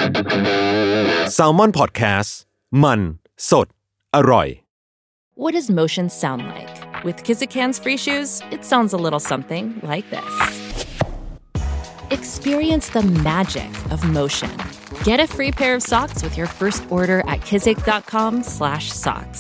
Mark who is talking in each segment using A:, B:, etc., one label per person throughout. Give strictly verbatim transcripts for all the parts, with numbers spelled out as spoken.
A: Salmon Podcast มันสดอร่อย
B: What does motion sound like? With Kizikans free shoes, it sounds a little something like this. Experience the magic of motion. Get a free pair of socks with your first order at kizik.com slash socks.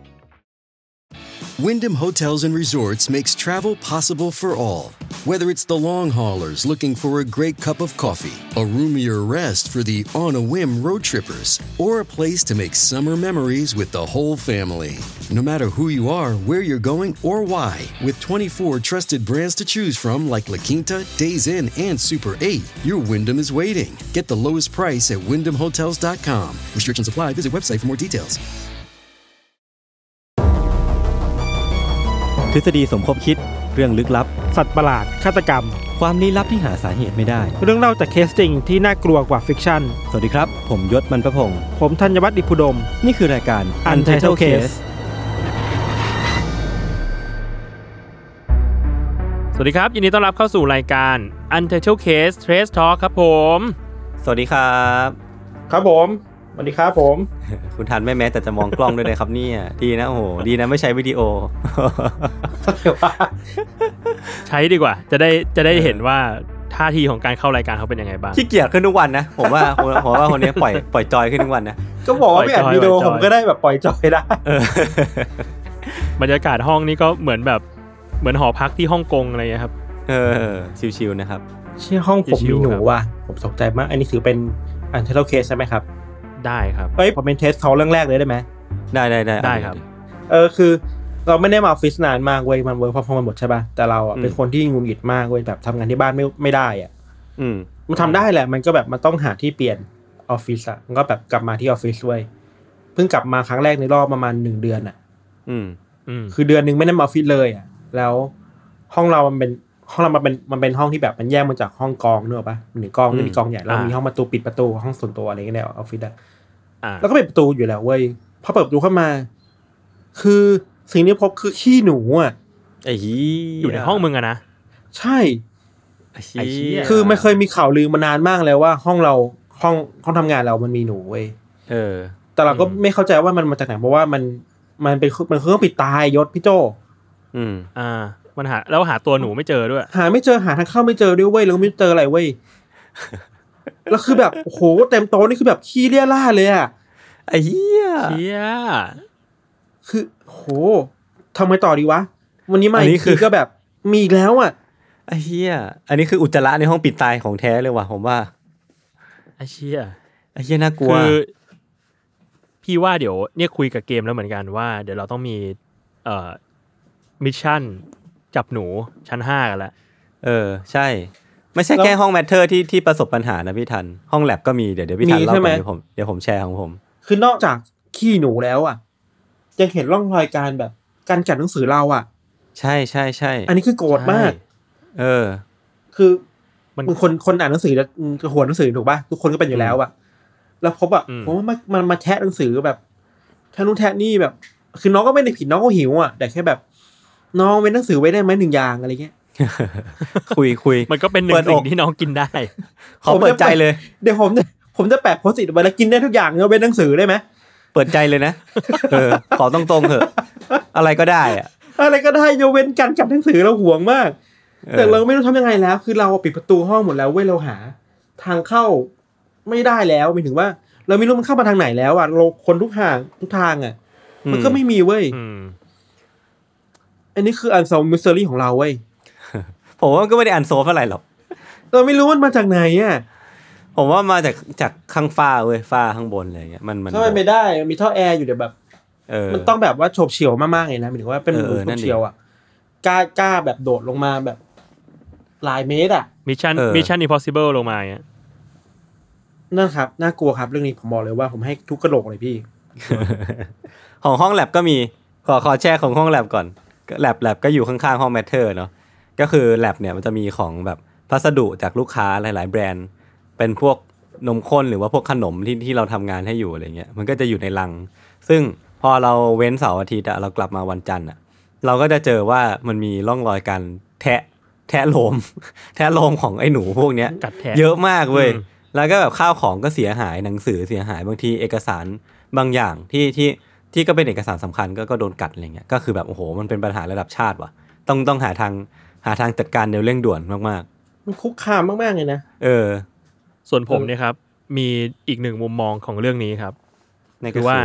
C: Wyndham Hotels and Resorts makes travel possible for all. Whether it's the long haulers looking for a great cup of coffee, a roomier rest for the on-a-whim road trippers, or a place to make summer memories with the whole family. No matter who you are, where you're going, or why, with twenty-four trusted brands to choose from like La Quinta, Days Inn, and Super eight, your Wyndham is waiting. Get the lowest price at wyndham hotels dot com. Restrictions apply. Visit website for more details.
D: ทฤษฎีสมคบคิดเรื่องลึกลับ
E: สัตว์ประหลาดฆาตกรรม
D: ความลี้ลับที่หาสาเหตุไม่ได้
E: เรื่องเล่าจากเคสจริงที่น่ากลัวกว่าฟิกชั่น
D: สวัสดีครับผมยศมันประพงษ์
E: ผมธัญวัฒน์อิพุดม
D: นี่คือรายการ Untitled Case
F: สวัสดีครับยินดีต้อนรับเข้าสู่รายการ Untitled Case Trace Talk ครับผม
D: สวัสดีครับ
E: ครับผมสวัสดีครับผม
D: คุณทันไม่แม้แต่จะมองกล้องด้วยเลยครับเนี่ยดีนะโอ้โหดีนะไม่ใช้วิดีโอ
F: ใช้ดีกว่าจะได้จะได้เห็นว่าท่าทีของการเข้ารายการเขาเป็นยังไงบ้าง
D: ขี้เกียจขึ้นทุกวันนะผมว่าผมว่าคนนี้ปล่อยปล่อยจอยขึ้นทุกวันนะ
E: ก็บอกว่าไม่อัดวิดีโอผมก็ได้แบบปล่อยจอยได้
F: บรรยากาศห้องนี้ก็เหมือนแบบเหมือนหอพักที่ฮ่องกงอะไรอย่างเงี้ยครับ
D: เออชิวๆนะครับ
E: ชื่อห้องผมมีหนูว่ะผมตกใจมากอันนี้ถือเป็น Untitled Case ใช่ไหมครับ
F: ได้ครับ
E: เฮ้ยผมเป็นเทสเขาเรื่องแรกเลยได้ไหม
D: ได้ได้ได้
F: ได้ครับ
E: เออคือเราไม่ได้มาออฟฟิศนานมากเว้ยมันเวิร์คฟอร์มโฮมหมดใช่ป่ะแต่เราอ่ะเป็นคนที่งุนหงิดมากเว้ยแบบทำงานที่บ้านไม่ไม่ได้อ่ะ
D: อืม
E: มันทำได้แหละมันก็แบบมันต้องหาที่เปลี่ยนออฟฟิศอ่ะมันก็แบบกลับมาที่ออฟฟิศเว้ยเพิ่งกลับมาครั้งแรกในรอบประมาณหนึ่งเดือนอ่ะ
D: อืม
E: อืมคือเดือนนึงไม่ได้มาออฟฟิศเลยอ่ะแล้วห้องเรามันเป็นห้องเรามันเป็นมันเป็นห้องที่แบบมันแยกมาจากห้องกองนึกออกป่ะหนึ่งกองไม่มีกองใหญ่แล้วมีห้องประตูปิดประตูห้องส่วนตัวอะไรเงี้ยในออฟฟิศอ่ะแล้วก็ปิดประตูอยู่แล้วเว้ยพอเปิดประตูเข้ามาคือสิ่งที่พบคือขี้หนูอ่ะ
D: ไอ้ฮี
F: อยู่ในห้องมึงอะนะ
E: ใช่
D: ไอ้ฮี
E: คือไม่เคยมีข่าวลือมานานมากแล้วว่าห้องเราห้องห้องทำงานเรามันมีหนูเว้ย
D: เออ
E: แต่เราก็ไม่เข้าใจว่ามันมาจากไหนเพราะว่ามันมันเป็นมันเครื่องปิดตายยศพี่โจ
F: อืมอ่ามันหาแล้วหาตัวหนูไม่เจอด้วย
E: หาไม่เจอหาทางเข้าไม่เจอด้วยเว้ยแล้วไม่เจออะไรเว้ยแล้วคือแบบโอ้โหเต็มโต๊ะนี่คือแบบขี้เลี่ยล่าเลยอ่ะ
D: ไอ้เหี้ย
F: เหี้ย
E: คือโหทำไมต่อดีวะวันนี้มาอีกทีก็แบบมีอีกแล้วอ่ะ
D: ไอ้เหี้ยอันนี้คืออุจจาระในห้องปิดตายของแท้เลยว่ะผมว่า
F: ไอ้เหี้ย
D: ไอ้เหี้ยน่ากลัว
F: คือพี่ว่าเดี๋ยวเนี่ยคุยกับเกมแล้วเหมือนกันว่าเดี๋ยวเราต้องมีเอ่อมิชชั่นจับหนูชั้นห้ากันละ
D: เออใช่ไม่ใช่แค่ห้องแมทเทอร์ที่ที่ประสบปัญหานะพี่ทันห้องแลบก็มีเดี๋ยวเดี๋ยวพี่ทันเล่าไปเดี๋ยวผมเดี๋ยวผมแชร์ของผม
E: คือนอกจากขี้หนูแล้วอ่ะยังเห็นร่องรอยการแบบการกัดหนังสือเราอ่ะ
D: ใช่ใช่ใช่
E: อันนี้คือโกรธมาก
D: เออ
E: คือมันคนคนอ่านหนังสือจะหัวหนังสือถูกป่ะทุกคนก็เป็นอยู่แล้วอ่ะแล้วพบอ่ะผมว่ามันมาแทะหนังสือแบบแทะนู่นแทะนี่แบบคือน้องก็ไม่ได้ผิดน้องก็หิวอ่ะแต่แค่แบบน้องเว้นหนังสือไว้ได้ไหมหนึ่งอย่างอะไรเงี้ย
D: คุยคุย
F: มันก็เป็นหนึ่งสิ่งที่น้องกินได้
D: ขอเปิดใจเลย
E: เดี๋ยวผมผมจะแปะโพสต์อิทไว้แล้วกินได้ทุกอย่างเว้นหนังสือได้ไหม
D: เปิดใจเลยนะเออขอตรงๆเถอะอะไรก็ได้อะ
E: อะไรก็ได้ยกเว้นการกัดหนังสือเราห่วงมากแต่เราไม่รู้ทำยังไงแล้วคือเราปิดประตูห้องหมดแล้วเว้ยเราหาทางเข้าไม่ได้แล้วหมายถึงว่าเราไม่รู้มันเข้ามาทางไหนแล้วอ่ะเราคนทุกทางทุกทางอ่ะมันก็ไม่มีเว้ยอันนี้คืออันโซลมิสเตอรี่ของเราเว้ย
D: ผมว่าก็ไม่ได้อันโซลเท่าไหร่หรอก
E: เราไม่รู้มันมาจากไหนอ่ะ
D: ผมว่ามาจากจากข้างฟ้าเว้ยฟ้าข้างบนอะไรเงี้ยมันมัน
E: ถ้ามันไม่ได้มีท่อแอร์อยู่เดี๋ยวแบบมันต้องแบบว่าโฉบเฉี่ยวมากๆเลยนะหมายถึงว่าเป็นโฉบเฉี่ยวอ่ะกล้ากล้าแบบโดดลงมาแบบหลายเมตรอ่ะ
F: มิชชั่นมิชชั่นอิมพอสซิเบิลลงมาอย่างเงี้ย
E: นั่นครับน่ากลัวครับเรื่องนี้ผมบอกเลยว่าผมให้ทุกกระโหลกเลยพี่
D: ของห้องแลบก็มีขอขอแชร์ของห้องแลบก่อนแลบแลบก็อยู่ข้างๆห้องแมทเทอร์เนาะก็คือแลบเนี่ยมันจะมีของแบบพัสดุจากลูกค้าหลายๆแบรนด์เป็นพวกนมข้นหรือว่าพวกขนมที่ที่เราทำงานให้อยู่อะไรเงี้ยมันก็จะอยู่ในลังซึ่งพอเราเว้นเสาร์อาทิตย์อะเรากลับมาวันจันทร์อะเราก็จะเจอว่ามันมีร่องรอยการแทะแทะโลมแทะโลมของไอ้หนูพวกเนี้ยเยอะมากเว้ยแล้วก็แบบข้าวของก็เสียหายหนังสือเสียหายบางทีเอกสารบางอย่างที่ที่ที่ก็เป็นเอกสารสำคัญก็ก็โดนกัดอะไรเงี้ยก็คือแบบโอ้โหมันเป็นปัญหาระดับชาติว่ะต้องต้องหาทางหาทางจัดการเร็วเร่งด่วนมาก
E: ๆมันคุกคามมากๆเลยนะ
D: เออ
F: ส่วนผมเนี่ยครับมีอีกหนึ่งมุมมองของเรื่องนี้ครับคือว่า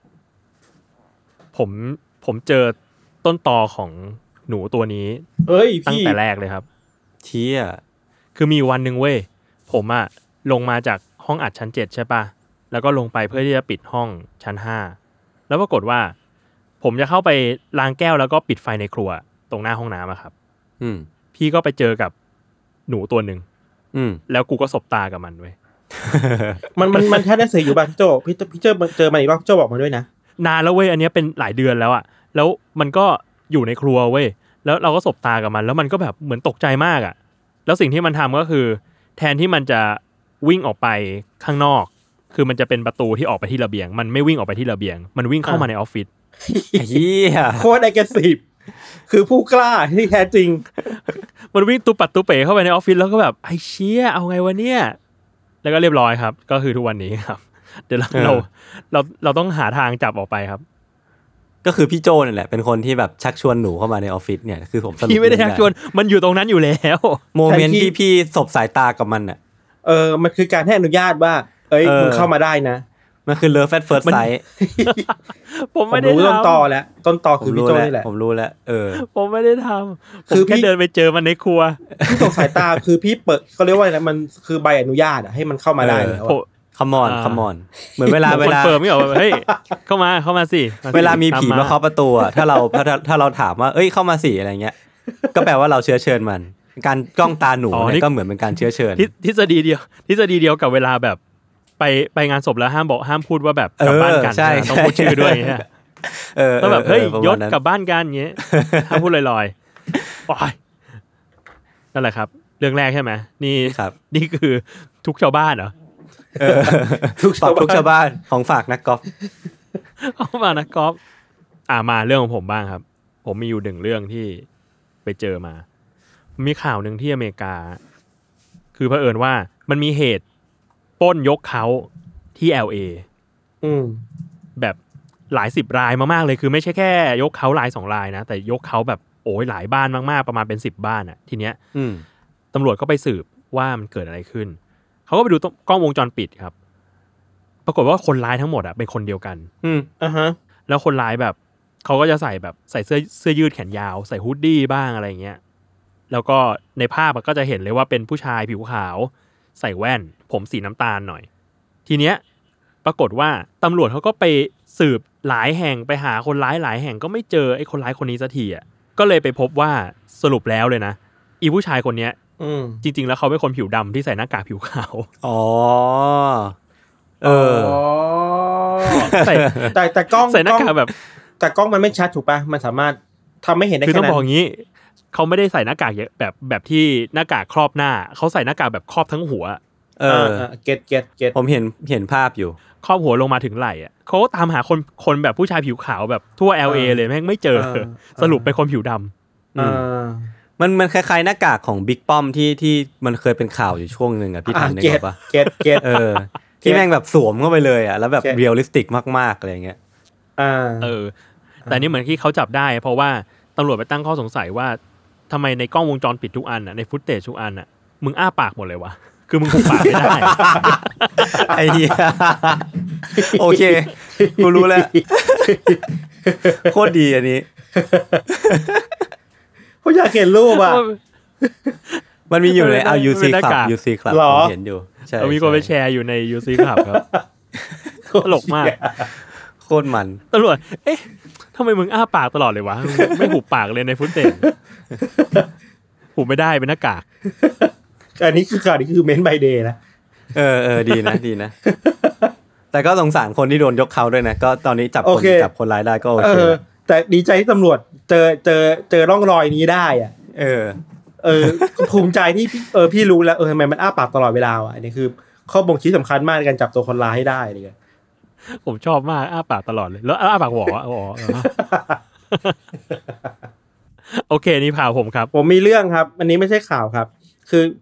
F: ผมผมเจอต้นตอของหนูตัวนี้
E: เอ้ย
F: ตั้งแต่แรกเลยครับ
D: เชี่ย
F: คือมีวันนึงเว้ยผมอะลงมาจากห้องอัดชั้นเจ็ดใช่ป่ะแล้วก็ลงไปเพื่อที่จะปิดห้องชั้นห้าแล้วปรากฏว่าผมจะเข้าไปล้างแก้วแล้วก็ปิดไฟในครัวตรงหน้าห้องน้ำอะครับ
D: อืม
F: พี่ก็ไปเจอกับหนูตัวนึง
D: อืม
F: แล้วกูก็สบตากับมันเว้ย
E: มันมันมันแท้หนังสืออยู่ป่ะพี่โจพี่พี่เจอเจอมันอีกรอบพี่โจบอกมาด้วยนะ
F: นานแล้วเว้ยอันนี้เป็นหลายเดือนแล้วอะแล้วมันก็อยู่ในครัวเว้ยแล้วเราก็สบตากับมันแล้วมันก็แบบเหมือนตกใจมากอะแล้วสิ่งที่มันทำก็คือแทนที่มันจะวิ่งออกไปข้างนอกคือมันจะเป็นประตูที่ออกไปที่ระเบียงมันไม่วิ่งออกไปที่ระเบียงมันวิ่งเข้ามาในออฟฟิศ
D: เหี้ย
E: โคตรแอคทีฟคือผู้กล้าที่แท้จริง
F: มันวิ่งตุปัดตุเป๋เข้าไปในออฟฟิศแล้วก็แบบไอ้เชี่ยเอาไงวะเนี่ยแล้วก็เรียบร้อยครับก็คือทุกวันนี้ครับเดี๋ยวเราเราเราเราต้องหาทางจับออกไปครับ
D: ก็คือพี่โจนั่นแหละเป็นคนที่แบบชักชวนหนูเข้ามาในออฟฟิศเนี่ยคือผมสรุป
F: พี่ไม่ได้ชักชวนมันอยู่ตรงนั้นอยู่แล้ว
D: โมเมนต์ที่พี่สบสายตากับมันน่ะ
E: เออมันคือการให้อนุญาตว่าเอ้ยมึงเข้ามาได้นะ
D: มันคือ Love at First Sight
F: ผมไม่ได้
E: รู้ต้นตอแล้วต้นตอคือพี่โจนี่แหละ
D: ผมรู้แล้วเออ
F: ผมไม่ได้ทำคือแค่เดินไปเจอมันในครัว
E: พี่สบสายตาคือพี่เปิดเขาเรียกว่าอะไรมันคือใบอนุญาตอ่ะให้มันเข้ามาได้แล้ว
D: คัมอนคัมอนเหมือนเวลาเวลา
F: คอนเฟิร์มไม่เหรอเฮ้ยเข้ามาเข้ามาสิ
D: เวลามีผีมาเคาะประตูอ่ะถ้าเราถ้าถ้าเราถามว่าเอ้ยเข้ามาสิอะไรเงี้ยก็แปลว่าเราเชื้อเชิญมันการจ้องตาหนูเนี่ยก็เหมือนเป็นการเชื้อเชิญ
F: ทฤษฎีเดียวทฤษฎีเดียวกับเวลาแบบไปไปงานศพแล้วห้ามบอกห้ามพูดว่าแบบกลับบ้านกันต้องพูดชื่อด้วยอย่างเงี้ย
D: เออ
F: ต้องแบบเฮ้ยยศกลับบ้านกันอย่างเงี้ยห้ามพูดลอยๆโอ๊ยนั่นแหละครับเรื่องแรกใช่ไหมนี่นี่คือทุกชาวบ้านเหรอ
D: เออทุกชาวทุกชาวบ้านของฝากนักกอล์ฟ
F: ของฝากนักกอล์ฟอ่ามาเรื่องของผมบ้างครับผมมีอยู่หนึ่งเรื่องที่ไปเจอมามีข่าวหนึ่งที่อเมริกาคือเผอิญว่ามันมีเหตุปล้นยกเขาที่ แอล เอ
E: อืม
F: แบบหลายสิบรายมากๆเลยคือไม่ใช่แค่ยกเขารายสองรายนะแต่ยกเขาแบบโอ้ยหลายบ้านมากๆประมาณเป็นสิบบ้านอ่ะทีเนี้ยตำรวจก็ไปสืบว่ามันเกิดอะไรขึ้นเขาก็ไปดูกล้องวงจรปิดครับปรากฏว่าคนร้ายทั้งหมดอ่ะเป็นคนเดียวกัน
E: อืมอ่าฮะ
F: แล้วคนร้ายแบบเขาก็จะใส่แบบใส่เสื้อเสื้อยืดแขนยาวใส่ฮูดดี้บ้างอะไรเงี้ยแล้วก็ในภาพก็จะเห็นเลยว่าเป็นผู้ชายผิวขาวใส่แว่นผมสีน้ำตาลหน่อยทีเนี้ยปรากฏว่าตำรวจเขาก็ไปสืบหลายแห่งไปหาคนร้ายหลายแห่งก็ไม่เจอไอ้คนร้ายคนนี้สักทีอ่ะก็เลยไปพบว่าสรุปแล้วเลยนะอีผู้ชายคนเนี้ยจริงๆแล้วเขาเป็นคนผิวดำที่ใส่หน้ากากผิวขาว
D: อ๋อเออ
E: แต่แต่แต่กล้อง
F: ใส่หน้ากากแบบ
E: แต่กล้องมันไม่ชัดถูกป่ะมันสามารถทำให้เห็นได้แค่นั้น
F: คือต้องบอกงี้เขาไม่ได้ใส่หน้ากากแบบแบบที่หน้ากากครอบหน้าเขาใส่หน้ากากแบบครอบทั้งหัว
D: เออ
E: เก็ตเก็ตเก็ต
D: ผมเห็นเห็นภาพอยู่
F: ครอบหัวลงมาถึงไหล่อ่ะเขาตามหาคนคนแบบผู้ชายผิวขาวแบบทั่ว แอล เอ เลยแม่งไม่เจอสรุปเป็นคนผิวดำ
E: อ่า
D: มันมันคล้ายๆหน้ากากของบิ๊กป้อมที่ที่มันเคยเป็นข่าวอยู่ช่วงนึงอ่ะพี่ทันได้ป่ะ
E: เก็ตเก็ต
D: เออที่แม่งแบบสวมเข้าไปเลยอ่ะแล้วแบบเรียลลิสติกมากๆอะไรเงี้ย
E: อ่า
F: เออแต่นี่เหมือนที่เขาจับได้เพราะว่าตำรวจไปตั้งข้อสงสัยว่าทำไมในกล้องวงจรปิดทุกอันน่ะในฟุตเทจทุกอันน่ะมึงอ้าปากหมดเลยวะคือมึงหุบปากไม่ได้
D: ไอ้เหี้ยโอเคกูรู้แล้วโคตรดีอันนี้
E: ผมอยากเห็นรูปอ่ะ
D: มันมีอยู่ในเอา ยู ซี Club ยู ซี Club ผมเห็นอยู่ใช่
F: มีคนไปแชร์อยู่ใน ยู ซี Club ครับตลกมาก
D: โคตรมัน
F: ตำรวจเอ๊ะทำไมมึงอ้าปากตลอดเลยวะไม่หุบปากเลยในฟุตเทจหุบไม่ได้เป็นหน้ากาก
E: อันนี้คือข่าวนี้คือเมนต์ไบเดย์นะ
D: เออเออดีนะดีนะแต่ก็สงสารคนที่โดนยกเขาด้วยนะก็ตอนนี้จับคนจับคนร้ายได้ก็โอเค
E: แต่ดีใจที่ตำรวจเจอเจอเจอร่องรอยนี้ได้อ่ะ
D: เออ
E: เออภูมิใจที่เออพี่รู้แล้วเออทำไมมันอ้าปากตลอดเวลาอ่ะอันนี้คือข้อบ่งชี้สำคัญมากในการจับตัวคนร้ายให้ได้เลย
F: ผมชอบมากอ้าปากตลอดเลยแล้วอ้าปากหวออ๋อโอเคนี่ข่าวผมครับ
E: ผมมีเรื่องครับอันนี้ไม่ใช่ข่าวครับคือ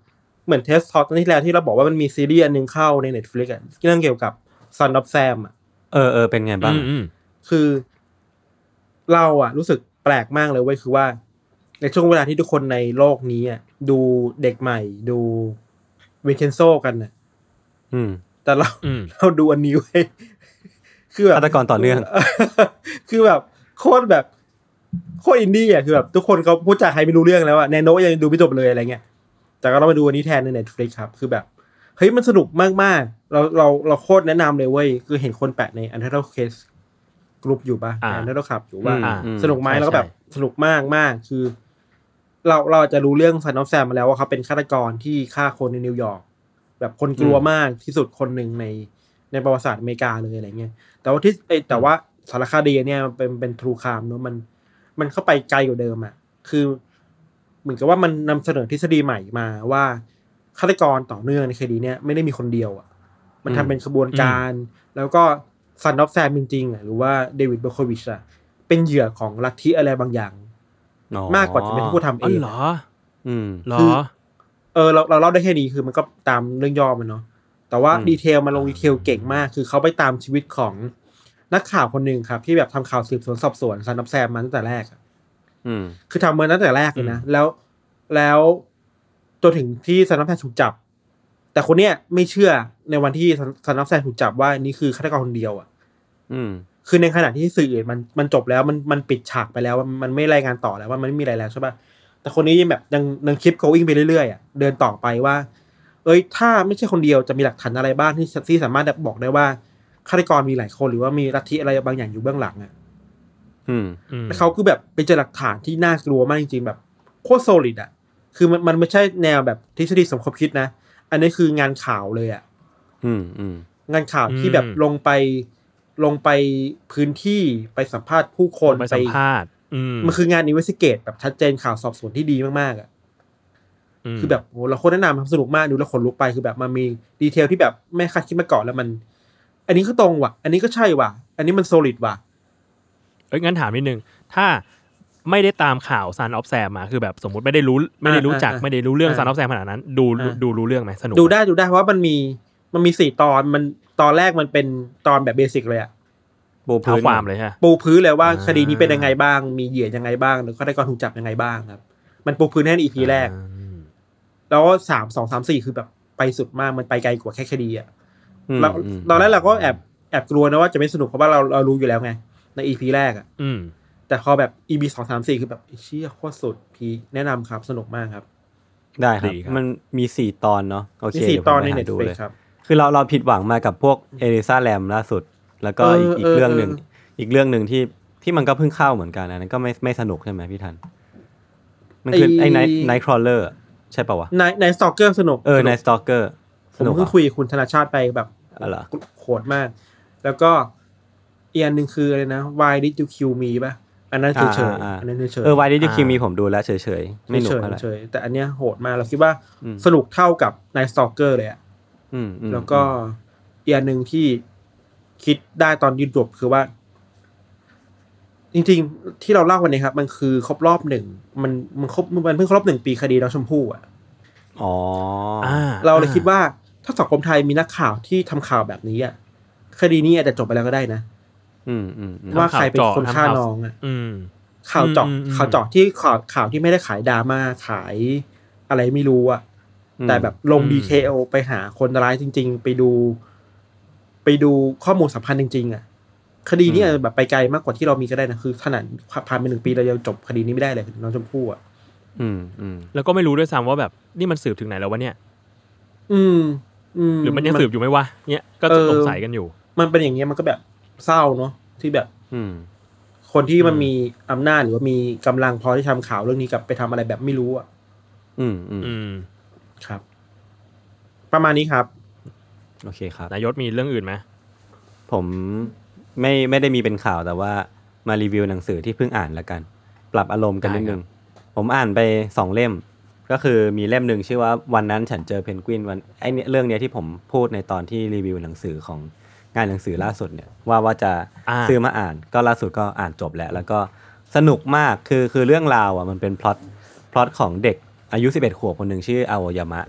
E: เหมือนเทสท็อกที่แล้วที่เราบอกว่ามันมีซีรีส์อันนึงเข้าใน Netflix อ่ะเรื่องเกี่ยวกับ Son of Sam อ่ะ
D: เออเออเป็นไงบ้าง
F: อืม
E: คือเราอ่ะรู้สึกแปลกมากเลยเว้ยคือว่าในช่วงเวลาที่ทุกคนในโลกนี้อ่ะดูเด็กใหม่ดูวินเคนโซกันน่ะ
D: อืม
E: แต่เรา
F: อืม
E: เราดูอันนี้เว้ยคือแบบ
D: ฆาตกรต่อเนื่อง
E: คือแบบโคตรแบบโคตรอินดี้อ่ะคือแบบทุกคนเขาพูดจาใครไม่รู้เรื่องแล้วอ่ะแนโนยังดูไม่จบเลยอะไรเงี้ยแต่ก็เรามาดูอันนี้แทนใน Netflix ครับคือแบบเฮ้ยมันสนุกมากๆเราเราเราโคตรแนะนำเลยเว้ยคือเห็นคนแปะใน Untitled Case กลุ่มอยู่ป่ะ
F: อ่า
E: ใน Untitled Club อยู่ว่า
F: อ่า
E: สนุกไหม
F: ใช่
E: แล้วก็แบบ
F: ใช่
E: สนุกมากมากคือ เราเราจะรู้เรื่องSon of Samมาแล้วว่าเขาเป็นฆาตกรที่ฆ่าคนในนิวยอร์กแบบคนกลัวมากที่สุดคนหนึ่งในในประวัติศาสตร์อเมริกาเลยอะไรเงี้ยแต่ว่าที่แต่ว่าสารคดีเนี่ยมันเป็นเป็นทรูครามเนอะมันมันเข้าไปไกลกว่าเดิมอ่ะคือเหมือนกับว่ามันนำเสนอทฤษฎีใหม่มาว่าฆาตกรต่อเนื่องในคดีเนี้ยไม่ได้มีคนเดียวอ่ะมันทำเป็นขบวนการแล้วก็ซันออฟแซมจริงๆอ่ะหรือว่าเดวิดเบอร์โควิชอ่ะเป็นเหยื่อของลัทธิอะไรบางอย่างมากกว่าจะเป็นผู้ทำเอ
F: อ๋อง เหรอ
D: อืม
F: เหรอ
E: คือ เออเราเราเล่าได้แค่นี้คือมันก็ตามเรื่องย่อมันเนาะแต่ว่า
D: อืม
E: ดีเทลมาลงดีเทลเก่งมากคือเขาไปตามชีวิตของนักข่าวคนหนึ่งครับที่แบบทำข่าวสืบสวนสอบสวนซันนับแซมมาตั้งแต่แรกอะ
D: อืม
E: คือทำมาตั้งแต่แรกเลยนะแล้วแล้วจนถึงที่ซันนับแซมถูกจับ แต่คนเนี้ยไม่เชื่อในวันที่ซันนับแซมถูกจับว่านี่คือฆาตกรคนเดียวอ่ะ
D: อืม
E: คือในขณะที่สื่อมันมันจบแล้วมันมันปิดฉากไปแล้วมันไม่รายงานต่อแล้วว่ามันไม่มีอะไรแล้วใช่ป่ะแต่คนนี้ยังแบบยังยังคลิป going ไปเรื่อยๆอ่ะเดินต่อไปว่าเอ้ยถ้าไม่ใช่คนเดียวจะมีหลักฐานอะไรบ้างที่ที่สามารถบอกได้ว่าฆาตกรมีหลายคนหรือว่ามีลัทธิอะไรบางอย่างอยู่เบื้องหลังอ่ะ
D: อืม
E: แล้วเขาคือแบบไปเจอหลักฐานที่น่ากลัวมากจริงๆแบบโคตรโซลิดอ่ะคือมันมันไม่ใช่แนวแบบทฤษฎีสมคบคิดนะอันนี้คืองานข่าวเลยอ่ะ
D: อืม อืม
E: งานข่าวที่แบบลงไปลงไปพื้นที่ไปสัมภาษณ์ผู้คน
F: ไปสัมภาษณ์อืม
E: มันคืองานอินเวสติเกตแบบชัดเจนข่าวสอบสวนที่ดีมากๆอ่ะคือแบบโหเราโคตรแนะนำสนุกมากดูแล้วขนลุกไปคือแบบมันมีดีเทลที่แบบไม่คาดคิดมาก่อนแล้วมัน อันนี้ก็ตรงว่ะอันนี้ก็ใช่ว่ะอันนี้มันโซลิดว่ะ
F: เอ้ยงั้นถามนิดนึงถ้าไม่ได้ตามข่าว Son of Sam มาคือแบบสมมุติไม่ได้รู้ไม่ได้รู้จักไม่ได้รู้เรื่อง Son of Sam ขนาดนั้นดูดูรู้เรื่องไหมสนุก
E: ดูได้ดูได้เพราะว่ามันมีมันมีสี่ตอนมันตอนแรกมันเป็นตอนแบบเบสิกเลยอะ
D: ปูพื้
F: เท้าน ความเลยใช่ไหม
E: ปูพื้นเลยว่าคดีนี้เป็นยังไงบ้างมีเหยื่อยังไงบ้างหรือฆาตกรถูกจับยังไงบ้างครับมันปูพื้นให้ใน อี พี แรกแล้วสามสองสามสี่คือแบบไปสุดมากมันไปไกลกว่าแค่คดีอะเราตอนแรกเราก็แอบแอบกลัวนะว่าจะไม่สนุกเพราะว่าเราเรารู้อยู่แล้วไงใน อี พี แรกอะแต่พอแบบ อี พี สองสามสี่คือแบบเชี่ยโคตรสุดพีแนะนำครับสนุกมากครับ
D: ได้ครับมันมีสี่ตอนเนาะโอเค
E: มีสี่ตอนใน
D: ดู
E: Netflix
D: เลย
E: ครับ
D: คือเราเราผิดหวังมากับพวกเอลิซาแรมล่าสุดแล้วก็อีกอีกเรื่องหนึ่งอีกเรื่องหนึ่งที่ที่มันก็เพิ่งเข้าเหมือนกันอันนั้นก็ไม่ไม่สนุกใช่ไหมพี่ทันมันคือไอ้ไนท์ไนท์ครอลเลอร์ใช่ป่าววะ
E: ไนท์ไนท์สตอกเกอร์สนุก
D: เออไนท์สตอกเกอร์
E: ผมเพิ่งคุยกับคุณธนาชาติไปแบบ
D: อะไร
E: โหดมากแล้วก็อีกอันหนึ่งคืออะไรนะ Why Did You Kill Me ป่ะอันนั้นเฉยๆอันนั้นเฉยๆ
D: เออ Why Did You Kill Me ผมดูแล้วเฉยๆไม่หนุกเท่าไหร่
E: เฉยๆแต่อันเนี้ยโหดมากเราคิดว่าสนุกเท่ากับ Night Stalker เลยอ่ะแล้วก็อีกอันหนึ่งที่คิดได้ตอนยืนจบคือว่าจริงๆที่เราเล่าวันนี้ครับมันคือครบรอบหนึ่งมันมันครบมันเพิ่งครบหนึ่งปีคดีน้องชมพู่อ่ะ
D: อ๋อ
E: เราเลยคิดว่าถ้าสังคมไทยมีนักข่าวที่ทำข่าวแบบนี้อ่ะคดีนี้อาจจะจบไปแล้วก็ได้นะ
D: อืมอืม
E: ว่าใครเป็นคนฆ่าน้องอ่ะ
F: อืม
E: ข่าวเจาะข่าวเจาะที่ข่าวข่าวที่ไม่ได้ขายดราม่าขายอะไรไม่รู้อ่ะแต่แบบลงดีเทลไปหาคนร้ายจริงๆไปดูไปดูข้อมูลสำคัญจริงๆอ่ะคดีนี้แบบไปไกลมากกว่าที่เรามีก็ได้นะคือขนาดผ่านไปหนึ่งปีเรายังจบคดีนี้ไม่ได้เลยน้องชมพู่อ่ะ
D: อืมอืม
F: แล้วก็ไม่รู้ด้วยซ้ำว่าแบบนี่มันสืบถึงไหนแล้ววะเนี่ย
E: อืมอืม
F: หรือมันยังสืบอยู่ไหมวะเนี่ยก็จะสงสัยกันอยู่
E: มันเป็นอย่างเงี้ยมันก็แบบเศร้าเนาะที่แบบ
D: อืม
E: คนที่มันมีอำนาจหรือว่ามีกำลังพอที่ทำข่าวเรื่องนี้กับไปทำอะไรแบบไม่รู้อ่ะ
D: อืมอืม
F: อืม
E: ครับประมาณนี้ครับ
D: โอเคครับ
F: นายศมีเรื่องอื่นไหม
D: ผมไม่ไม่ได้มีเป็นข่าวแต่ว่ามารีวิวหนังสือที่เพิ่งอ่านแล้วกันปรับอารมณ์กันนิดนึงผมอ่านไปสองเล่มก็คือมีเล่มหนึ่งชื่อว่าวันนั้นฉันเจอเพนกวินวันไอ้เนี่ยเรื่องเนี้ยที่ผมพูดในตอนที่รีวิวหนังสือของงานหนังสือล่าสุดเนี่ยว่าว่าจะซื้อมาอ่านก็ล่าสุดก็อ่านจบแล้วแล้วก็สนุกมากคือคือเรื่องราวอ่ะมันเป็นพล็อตพล็อตของเด็กอายุสิบเอ็ดขวบคนนึงชื่ออาโอยามะ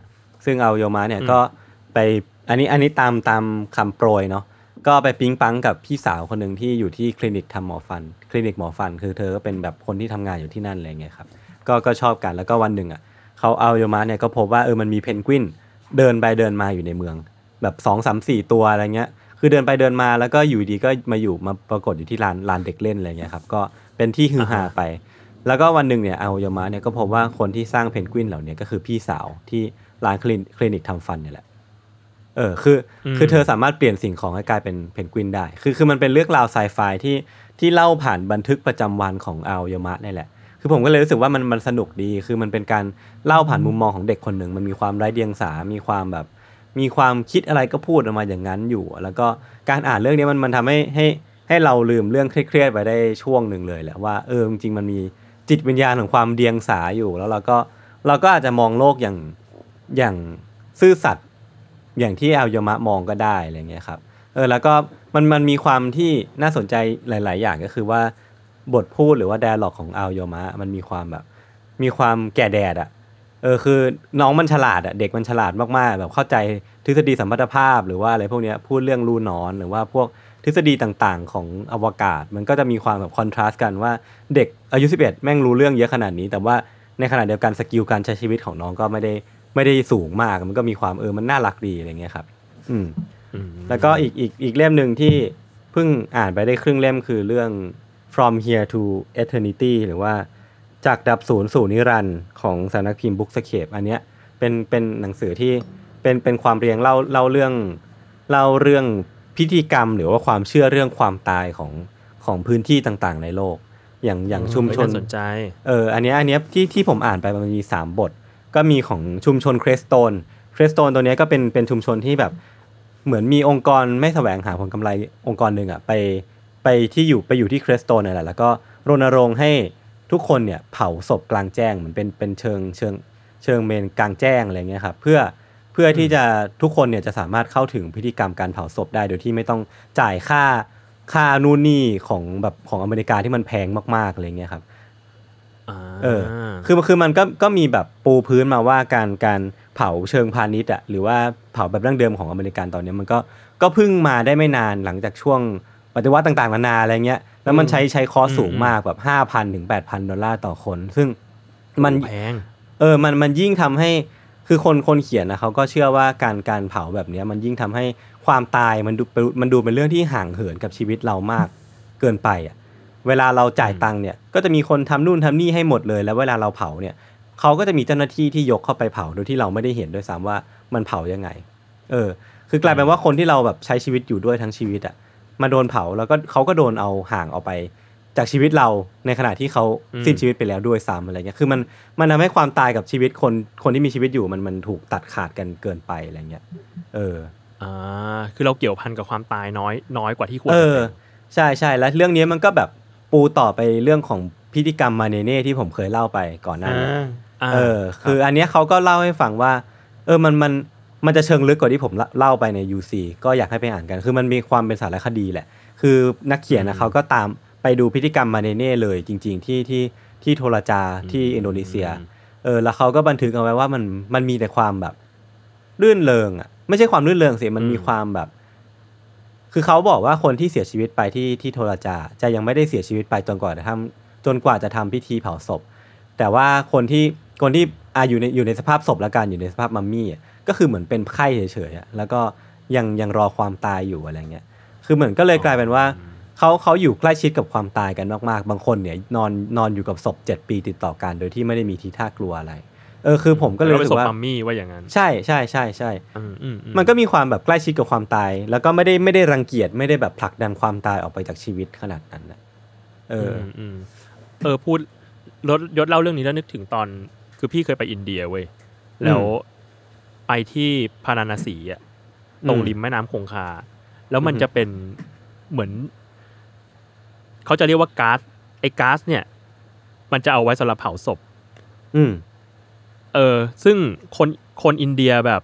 D: ซึ่งเอาโยมะเนี่ยก็ไปอันนี้อันนี้ตามตามคำโปรยเนาะก็ไปปิ๊งปังกับพี่สาวคนหนึ่งที่อยู่ที่คลินิกทำหมอฟันคลินิกหมอฟันคือเธอก็เป็นแบบคนที่ทำงานอยู่ที่นั่นอะไรเงี้ยครับก็ก็ชอบกันแล้วก็วันหนึ่งอ่ะเขาเอาโยมะเนี่ยก็พบว่าเออมันมีเพนกวินเดินไปเดินมาอยู่ในเมืองแบบสอง สาม สี่ตัวอะไรเงี้ยคือเดินไปเดินมาแล้วก็อยู่ดีก็มาอยู่มาปรากฏอยู่ที่ลานลานเด็กเล่นอะไรเงี้ยครับก็เป็นที่ฮือฮาไปแล้วก็วันหนึ่งเนี่ยเอาโยมะเนี่ยก็พบว่าคนที่สร้างเพนกวินเหล่านี้ก็คือพี่สาวที่ร้านคลินคลินิกทำฟันเนี่ยแหละเออคือคือเธอสามารถเปลี่ยนสิ่งของให้กลายเป็นเพนกวินได้คือคือมันเป็นเรื่องราวไซไฟที่ที่เล่าผ่านบันทึกประจำวันของเอาโยมะนี่แหละคือผมก็เลยรู้สึกว่ามันมันสนุกดีคือมันเป็นการเล่าผ่านมุมมองของเด็กคนหนึ่งมันมีความไร้เดียงสามีความแบบมีความคิดอะไรก็พูดออกมาอย่างนั้นอยู่แล้วก็การอ่านเรื่องนี้มันมันทำให้ให้ให้เราลืมเรื่องเครียดๆไปได้ช่วงหนึ่งเลยแหละว่าเออจริงๆมันมีจิตวิญญาณของความเดียงสาอยู่แล้วเราก็เราก็อาจจะมองโลกอย่างอย่างซื่อสัตย์อย่างที่เอาโยมะมองก็ได้อะไรเงี้ยครับเออแล้วก็มันมันมีความที่น่าสนใจหลายๆอย่างก็คือว่าบทพูดหรือว่า dialogue ของเอาโยมะมันมีความแบบมีความแก่แดดอ่ะเออคือน้องมันฉลาดอ่ะเด็กมันฉลาดมากๆแบบเข้าใจทฤษฎีสัมพัทธภาพหรือว่าอะไรพวกเนี้ยพูดเรื่องรูนอนหรือว่าพวกทฤษฎีต่างๆของอวกาศมันก็จะมีความแบบคอนทราสต์กันว่าเด็กอายุสิบเอ็ดแม่งรู้เรื่องเยอะขนาดนี้แต่ว่าในขณะเดียวกันสกิลการใช้ชีวิตของน้องก็ไม่ได้ไม่ได้สูงมากมันก็มีความเออมันน่ารักดีอะไรเงี้ยครับอืมแล้วก็อีกอีกอีกเล่มนึงที่เพิ่งอ่านไปได้ครึ่งเล่มคือเรื่อง From Here to Eternity หรือว่าจากดับศูนย์สู่นิรันดร์ของสำนักพิมพ์ Bookscape อันเนี้ยเป็นเป็นหนังสือที่เป็นเป็นความเรียงเล่าเล่าเรื่องเล่าเรื่องพิธีกรรมหรือว่าความเชื่อเรื่องความตายของของพื้นที่ต่างๆในโลกอย่างอย่างชุมชน
F: สนใจ
D: เอออันเนี้ยอันเนี้ยที่ที่ผมอ่านไปมันมีสามบทก็มีของชุมชนเครสโตนเครสโตนตัวเนี้ยก็เป็นเป็นชุมชนที่แบบเหมือนมีองค์กรไม่แสวงหาผลกำไรองค์กรหนึ่งอ่ะไปไปที่อยู่ไปอยู่ที่เครสโตนนั่นแหละแล้วก็รณรงค์ให้ทุกคนเนี่ยเผาศพกลางแจ้งเหมือนเป็นเป็นเชิงเชิงเชิงเมนกลางแจ้งอะไรเงี้ยครับเพื่อเพื่อที่จะทุกคนเนี่ยจะสามารถเข้าถึงพิธีกรรมการเผาศพได้โดยที่ไม่ต้องจ่ายค่าค่านู่นนี่ของแบบของอเมริกาที่มันแพงมากๆอะไรเงี้ยครับเออคือคือมันก็ก็มีแบบปูพื้นมาว่าการการเผาเชิงพาณิชย์อ่ะหรือว่าเผาแบบดั้งเดิมของอเมริกันตอนนี้มันก็ก็เพิ่งมาได้ไม่นานหลังจากช่วงปฏิวัติต่างๆนานาอะไรเงี้ยแล้วมันใช้ใช้คอสสูงมากแบบ ห้าพัน ถึง แปดพัน ดอลลาร์ต่อคนซึ่งมัน
F: แพง
D: เออมันมันยิ่งทำให้คือคนคนเขียนนะเขาก็เชื่อว่าการการเผาแบบนี้มันยิ่งทำให้ความตายมันดูมันดูเป็นเรื่องที่ห่างเหินกับชีวิตเรามากเกินไปอ่ะเวลาเราจ่ายตังค์เนี่ยก็จะมีคนทำนู่นทำนี่ให้หมดเลยแล้วเวลาเราเผาเนี่ยเขาก็จะมีเจ้าหน้าที่ที่ยกเข้าไปเผาโดยที่เราไม่ได้เห็นด้วยซ้ำว่ามันเผายังไงเออคือกลายเป็นว่าคนที่เราแบบใช้ชีวิตอยู่ด้วยทั้งชีวิตอ่ะมาโดนเผาแล้วก็เขาก็โดนเอาห่างออกไปจากชีวิตเราในขณะที่เขาสิ้นชีวิตไปแล้วด้วยซ้ำอะไรเงี้ยคือมันมันทำให้ความตายกับชีวิตคนคนที่มีชีวิตอยู่มันมันถูกตัดขาดกันเกินไปอะไรเงี้ยเออ
F: อ่าคือเราเกี่ยวพันกับความตายน้อยน้อยกว่าที่ควร
D: เออใช่ใช่แล้วเรื่องนี้มันก็แบบปูต่อไปเรื่องของพิธีกรรมมาเนเน่ที่ผมเคยเล่าไปก่อนหน้านี้เออคืออันนี้เขาก็เล่าให้ฟังว่าเออมันมันมันจะเชิงลึกกว่าที่ผมเล่าไปใน ยู ซี ก็อยากให้ไปอ่านกันคือมันมีความเป็นสารคดีแหละคือนักเขียนนะเขาก็ตามไปดูพิธีกรรมมาเนเน่เลยจริงๆที่ที่ที่โทราจาที่อินโดนีเซียเออแล้วเขาก็บันทึกเอาไว้ว่ามันมันมีแต่ความแบบรื่นเริงอ่ะไม่ใช่ความรื่นเริงสิมันมีความแบบคือเขาบอกว่าคนที่เสียชีวิตไปที่ที่โทราจาจะยังไม่ได้เสียชีวิตไปจนกว่าจะทำจนกว่าจะทำพิธีเผาศพแต่ว่าคนที่คนที่อ่ะอยู่ในอยู่ในสภาพศพละกันอยู่ในสภาพมัมมี่ก็คือเหมือนเป็นไข้เฉยๆแล้วก็ยังยังรอความตายอยู่อะไรเงี้ยคือเหมือนก็เลยกลายเป็นว่าเขาเขาอยู่ใกล้ชิดกับความตายกันมากๆบางคนเนี่ยนอนนอนอยู่กับศพเจ็ดปีติดต่อกันโดยที่ไม่ได้มีทีท่ากลัวอะไรเออคือผมก็เลยรู้สึกว่า
F: มัมมี่ว่าอย่างนั้น
D: ใช่ใช่ใช่ใช่มันก็มีความแบบใกล้ชิดกับความตายแล้วก็ไม่ได้ไม่ได้รังเกียจไม่ได้แบบผลักดันความตายออกไปจากชีวิตขนาดนั้นนะเออ
F: เออพูดรถยศเล่าเรื่องนี้แล้วนึกถึงตอนคือพี่เคยไปอินเดียเว้ยแล้วไปที่พาราณสีอ่ะตรงริมแม่น้ำคงคาแล้วมันจะเป็นเหมือนเขาจะเรียกว่าก๊าซไอ้ก๊าซเนี่ยมันจะเอาไว้สำหรับเผาศพ
D: อืม
F: เออซึ่งคนคนอินเดียแบบ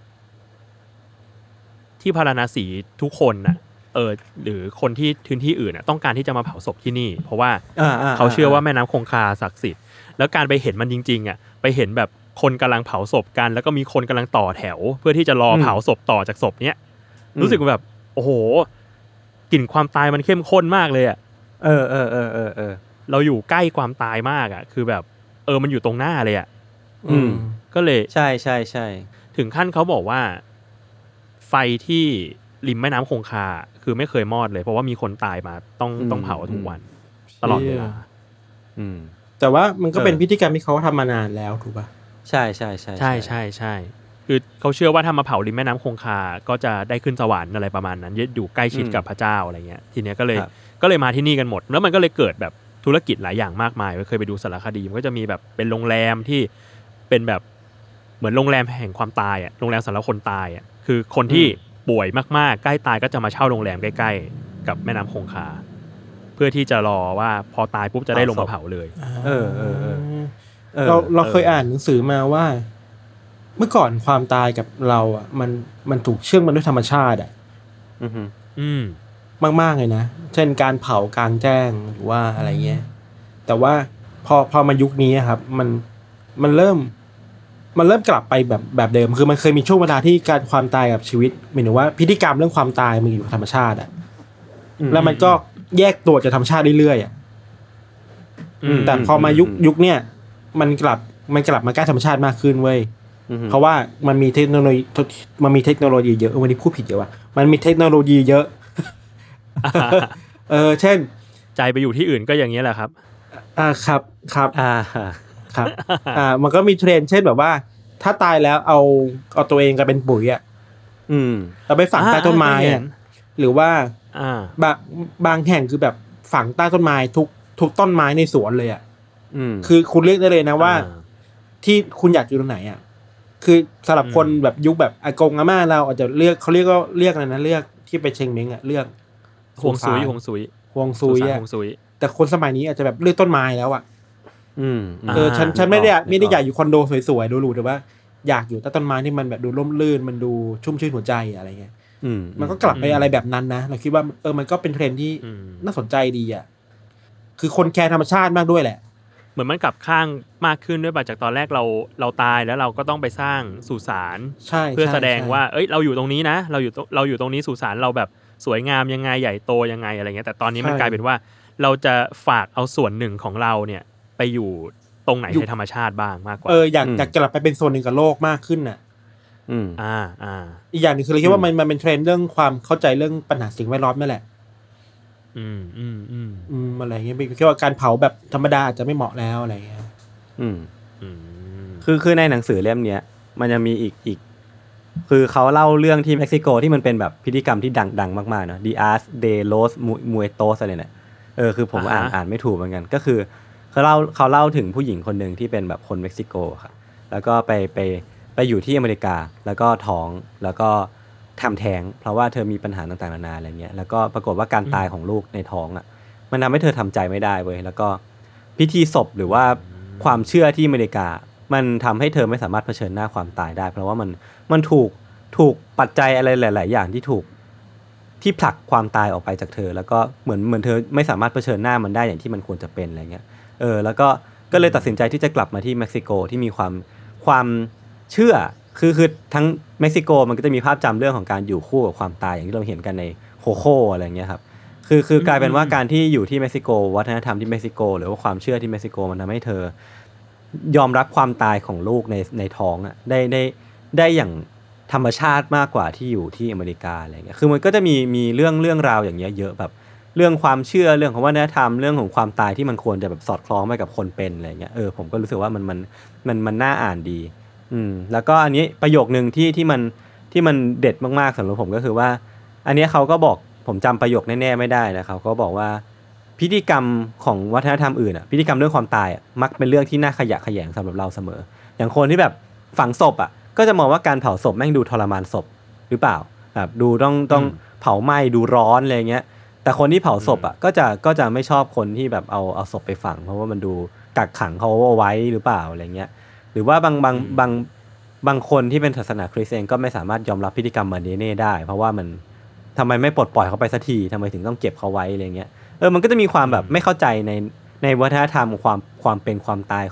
F: ที่พาราณสีทุกคนน่ะเออหรือคนที่พื้นที่อื่นน่ะต้องการที่จะมาเผาศพที่นี่เพราะว่าเขาเชื่อว่าแม่น้ำคงคาศักดิ์สิทธิ์แล้วการไปเห็นมันจริงๆอ่ะไปเห็นแบบคนกำลังเผาศพกันแล้วก็มีคนกำลังต่อแถวเพื่อที่จะรอเผาศพต่อจากศพเนี้ยรู้สึกแบบโอ้โหกลิ่นความตายมันเข้มข้นมากเลยอ่ะ
D: เออเออเออเออเออ
F: เราอยู่ใกล้ความตายมากอ่ะคือแบบเออมันอยู่ตรงหน้าเลยอ่ะ
D: อืม
F: ก็เลย
D: ใช่ใช่ใช่
F: ถึงขั้นเขาบอกว่าไฟที่ริมแม่น้ำคงคาคือไม่เคยมอดเลยเพราะว่ามีคนตายมาต้องต้องเผาทุกวันตลอดเวลา
D: อืม
E: แต่ว่ามันก็เป็นพิธีกรรมที่เขาทำมานานแล้วถูกป่ะ
D: ใช่ใช่ใช่
F: ใช่ใช่ใช่คือเขาเชื่อว่าถ้ามาเผาริมแม่น้ำคงคาก็จะได้ขึ้นสวรรค์อะไรประมาณนั้นอยู่ใกล้ชิดกับพระเจ้าอะไรเงี้ยทีเนี้ยก็เลยก็เลยมาที่นี่กันหมดแล้วมันก็เลยเกิดแบบธุรกิจหลายอย่างมากมายเคยไปดูสารคดีมันก็จะมีแบบเป็นโรงแรมที่เป็นแบบเหมือนโรงแรมแห่งความตายอ่ะโรงแรมสำหรับคนตายอ่ะคือคนที่ป่วยมากๆใกล้ตายก็จะมาเช่าโรงแรมใกล้ๆกับแม่น้ำคงคาเพื่อที่จะรอว่าพอตายปุ๊บจะได้ลงมาเผาเลย
D: เออเออเออ
E: เราเราเคยอ่านหนังสือมาว่าเมื่อก่อนความตายกับเราอ่ะมันมันถูกเชื่อมกันด้วยธรรมชาติอ่ะ
D: อือ
F: อืม
E: มากๆเลยนะเช่นการเผากลางแจ้งหรือว่าอะไรเงี้ยแต่ว่าพอพอมายุคนี้ครับมันมันเริ่มมันเริ่มกลับไปแบบแบบเดิมคือมันเคยมีช่วงเวลาที่การความตายกับชีวิตหมายถึงว่าพิธีกรรมเรื่องความตายมันอยู่กับธรรมชาติอ่ะแล้วมันก็แยกตัวจากธรรมชาติเรื่อยๆอ่ะแต่พอมายุคยุคเนี้ยมันกลับมันกลับมาใกล้ธรรมชาติมากขึ้นเว้ยเพราะว่ามันมีเทคโนโลยีมันมีเทคโนโลยีเยอะวันนี้พูดผิดเยอะว่ะมันมีเทคโนโลยีเยอะเออเช่น
F: ใจไปอยู่ที่อื่นก็อย่างนี้แหละครับ
E: อ่าครับครับ
D: อ่า
E: ครับอ่ามันก็มีเทรนด์เช่นแบบว่าถ้าตายแล้วเอาเอาตัวเองกลายเป็นปุ๋ยอ่ะ
D: อืม
E: เอาไปฝังใต้ต้นไม้อ่ะหรือว่า
F: อ่า
E: บางบางแห่งคือแบบฝังใต้ต้นไม้ทุกทุกต้นไม้ในสวนเลยอ่ะ
D: อืม
E: คือคุณเรียกได้เลยนะว่าที่คุณอยากอยู่ตรงไหนอ่ะคือสำหรับคนแบบยุคแบบอากงอาม่าเราอาจจะเลือกเขาเรียกก็เรียกอะไรนะเลือกที่ไปเชียงเม้งอ่ะเลือก
F: ฮวงซุยฮวงซุย
E: ฮวงซุยอ่ะแต่คนสมัยนี้อาจจะแบบเลือกต้นไม้แล้วอ่ะ
D: อืม
E: เออฉันฉันไม่ได้ไม่ได้อยากอยู่คอนโดสวยๆหรูๆแต่ว่าอยากอยู่ใต้ต้นไม้ที่มันแบบดูร่มรื่นมันดูชุ่มชื่นหัวใจอะไรเงี้ยมันก็กลับไปอะไรแบบนั้นนะเราคิดว่าเออมันก็เป็นเทรนด์ที่น่าสนใจดีอ่ะคือคนแคร์ธรรมชาติมากด้วยแหละ
F: เหมือนมันกลับข้างมากขึ้นด้วยป่ะจากตอนแรกเราเราตายแล้วเราก็ต้องไปสร้างสุสานเพื่อแสดงว่าเอ้ยเราอยู่ตรงนี้นะเราอยู่เราอยู่ตรงนี้สุสานเราแบบสวยงามยังไงใหญ่โตยังไงอะไรเงี้ยแต่ตอนนี้มันกลายเป็นว่าเราจะฝากเอาส่วนหนึ่งของเราเนี่ยไปอยู่ตรงไหนในธรรมชาติบ้างมากกว่า
E: เอออยากอยากกลับไปเป็นโซนหนึ่งกับโลกมากขึ้นน่ะ
D: อืม
F: อ่าอ่า
E: อีกอย่างนึงคือเราคิดว่ามันมันเป็นเทรนด์เรื่องความเข้าใจเรื่องปัญหาสิ่งแวดล้อมนั่นแหละ
F: อืมอืมอืม
E: อืมอะไรเงี้ยคิดว่าการเผาแบบธรรมดาอาจจะไม่เหมาะแล้วอะไรเงี้ย
D: อืมอืมคือคือในหนังสือเล่มเนี้ยมันจะมีอีกอีกคือเขาเล่าเรื่องที่เม็กซิโกที่มันเป็นแบบพิธีกรรมที่ดังดังมากๆเนาะ Dias de los Muertos อะไรเนี่ยเออคือผมอ่านอ่านไม่ถูกเหมือนกันก็คือเขาเล่าเขาเล่าถึงผู้หญิงคนหนึ่งที่เป็นแบบคนเม็กซิโกครับแล้วก็ไปไปไปอยู่ที่อเมริกาแล้วก็ท้องแล้วก็ทำแท้งเพราะว่าเธอมีปัญหาต่างๆนานาอะไรเงี้ยแล้วก็ปรากฏว่าการตายของลูกในท้องอ่ะมันทำให้เธอทำใจไม่ได้เว้ยแล้วก็พิธีศพหรือว่าความเชื่อที่อเมริกามันทำให้เธอไม่สามารถเผชิญหน้าความตายได้เพราะว่ามันมันถูกถูกปัจจัยอะไรหลายๆอย่างที่ถูกที่ผลักความตายออกไปจากเธอแล้วก็เหมือนเหมือนเธอไม่สามารถเผชิญหน้ามันได้อย่างที่มันควรจะเป็นอะไรเงี้ยเออแล้วก็ก็เลยตัดสินใจที่จะกลับมาที่เม็กซิโกที่มีความความเชื่อคือคือทั้งเม็กซิโกมันก็จะมีภาพจำเรื่องของการอยู่คู่กับความตายอย่างที่เราเห็นกันในโคโค่อะไรเงี้ยครับคือคือกลายเป็นว่าการที่อยู่ที่เม็กซิโกวัฒนธรรมที่เม็กซิโกหรือว่าความเชื่อที่เม็กซิโกมันทำให้เธอยอมรับความตายของลูกในในท้องอ่ะได้ได้ได้อย่างธรรมชาติมากกว่าที่อยู่ที่อเมริกาอะไรเงี้ยคือมันก็จะมีมีเรื่องเรื่องราวอย่างเงี้ยเยอะแบบเรื่องความเชื่อเรื่องของวัฒนธรรมเรื่องของความตายที่มันควรจะแบบสอดคล้องไปกับคนเป็นอะไรเงี้ยเออผมก็รู้สึกว่ามันมันมันมันน่าอ่านดีอืมแล้วก็อันนี้ประโยคนึงที่ที่มันที่มันเด็ดมากๆสำหรับผมก็คือว่าอันนี้เขาก็บอกผมจำประโยคแน่ๆไม่ได้นะเขาก็บอกว่าพิธีกรรมของวัฒนธรรมอื่นอ่ะพิธีกรรมเรื่องความตายอ่ะมักเป็นเรื่องที่น่าขยะแขยงสำหรับเราเสมออย่างคนที่แบบฝังศพอ่ะก็จะมองว่าการเผาศพแม่งดูทรมานศพหรือเปล่าแบบดูต้องต้องเผาไหม้ดูร้อนอะไรเงี้ยแต่คนที่เผาศพอ่ะก็จะก็จะไม่ชอบคนที่แบบเอาเอาศพไปฝังเพราะว่ามันดูกักขังเขาเอาไว้หรือเปล่าอะไรเงี้ยหรือว่าบางบางบางบางคนที่เป็นศาสนาคริสต์เองก็ไม่สามารถยอมรับพิธีกรรมมันนี้ได้เพราะว่ามันทำไมไม่ปลดปล่อยเขาไปสักทีทำไมถึงต้องเก็บเขาไว้อะไรเงี้ยเออมันก็จะมีความแบบไม่เข้าใจในในวัฒนธรรมความความเป็นความตายของ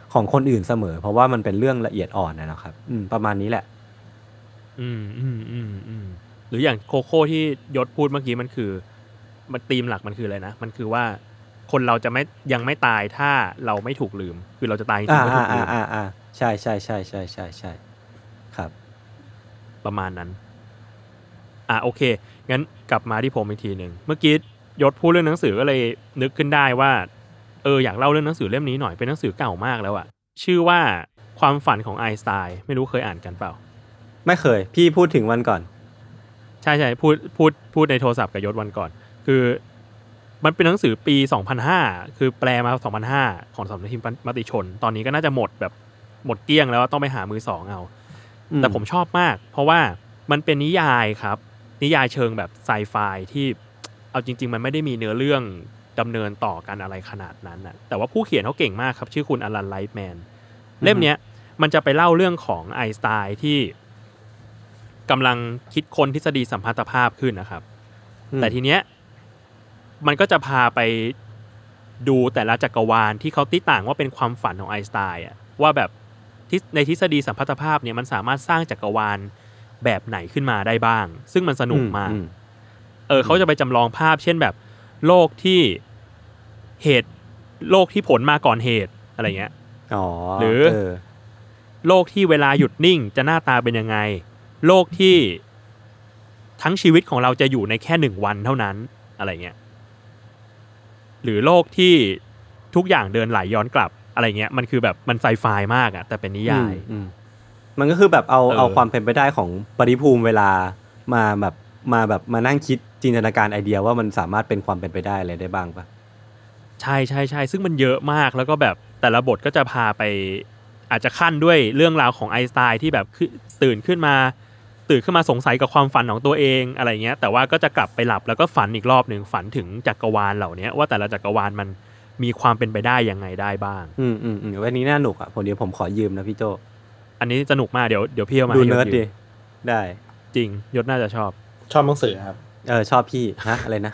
D: ของคนอื่นเสมอเพราะว่ามันเป็นเรื่องละเอียดอ่อนนะครับอืมประมาณนี้แหละ
F: อืมอืมอืมอืมหรืออย่างโคโค่ที่ยศพูดเมื่อกี้มันคือมันธีมหลักมันคืออะไรนะมันคือว่าคนเราจะไม่ยังไม่ตายถ้าเราไม่ถูกลืมคือเราจะตายจริงๆไม่ถูกลืม
D: อ่าอ่าใช่ใช่ใช่ใช่ใช่ใช่ครับ
F: ประมาณนั้นอ่ะโอเคงั้นกลับมาที่ผมอีกทีหนึ่งเมื่อกี้ยศพูดเรื่องหนังสือก็เลยนึกขึ้นได้ว่าเอออยากเล่าเรื่องหนังสือเล่มนี้หน่อยเป็นหนังสือเก่ามากแล้วอะชื่อว่าความฝันของไอน์สไตน์ไม่รู้เคยอ่านกันเปล่า
D: ไม่เคยพี่พูดถึงวันก่อน
F: ใช่ๆพูดพูดพูดในโทรศัพท์กับยศวันก่อนคือมันเป็นหนังสือปีสองพันห้าคือแปลมาสองพันห้าของสำนักพิมพ์มติชนตอนนี้ก็น่าจะหมดแบบหมดเกลี้ยงแล้วต้องไปหามือสองเอาแต่ผมชอบมากเพราะว่ามันเป็นนิยายครับนิยายเชิงแบบไซไฟที่เอาจริงๆมันไม่ได้มีเนื้อเรื่องดำเนินต่อกันอะไรขนาดนั้นนะแต่ว่าผู้เขียนเขาเก่งมากครับชื่อคุณอลันไลท์แมนเล่มเนี้ยมันจะไปเล่าเรื่องของไอน์สไตน์ที่กำลังคิดค้นทฤษฎีสัมพัทธภาพขึ้นนะครับแต่ทีเนี้ยมันก็จะพาไปดูแต่ละจักรวาลที่เขาติต่างว่าเป็นความฝันของไอน์สไตน์อ่ะว่าแบบในทฤษฎีสัมพัทธภาพเนี่ยมันสามารถสร้างจักรวาลแบบไหนขึ้นมาได้บ้างซึ่งมันสนุกมากเออเขาจะไปจำลองภาพเช่นแบบโลกที่เหตุโลกที่ผลมาก่อนเหตุอะไรเงี้ย
D: อ๋อ
F: หรือโลกที่เวลาหยุดนิ่งจะหน้าตาเป็นยังไงโลกที่ทั้งชีวิตของเราจะอยู่ในแค่หนึ่งวันเท่านั้นอะไรเงี้ยหรือโลกที่ทุกอย่างเดินไหลย้อนกลับอะไรเงี้ยมันคือแบบมันไซไฟมากอะแต่เป็นนิยาย
D: มันก็คือแบบเอาเอาความเป็นไปได้ของปริภูมิเวลามาแบบมาแบบมานั่งคิดจินตนาการไอเดียว่ามันสามารถเป็นความเป็นไปได้อะไรได้บ้างปะ
F: ใช่ใช่ใช่ซึ่งมันเยอะมากแล้วก็แบบแต่ละบทก็จะพาไปอาจจะขั้นด้วยเรื่องราวของไอน์สไตน์ที่แบบตื่นขึ้นมาตื่นขึ้นมาสงสัยกับความฝันของตัวเองอะไรเงี้ยแต่ว่าก็จะกลับไปหลับแล้วก็ฝันอีกรอบนึงฝันถึงจักรวาลเหล่านี้ว่าแต่ละจักรวาลมันมีความเป็นไปได้ยังไงได้บ้าง
D: อืมอืมอืมวันนี้น่าหนุกอ่ะผมเดี๋ยวผมขอยืมนะพี่โจ
F: อันนี้สนุกมากเดี๋ยวเดี๋ยวพี่เอามา
D: ดูเนิร์ดดิได้
F: จริงยศน่าจะชอบ
E: ชอบหนังสือครับ
D: เออชอบพี่ฮะอะไรนะ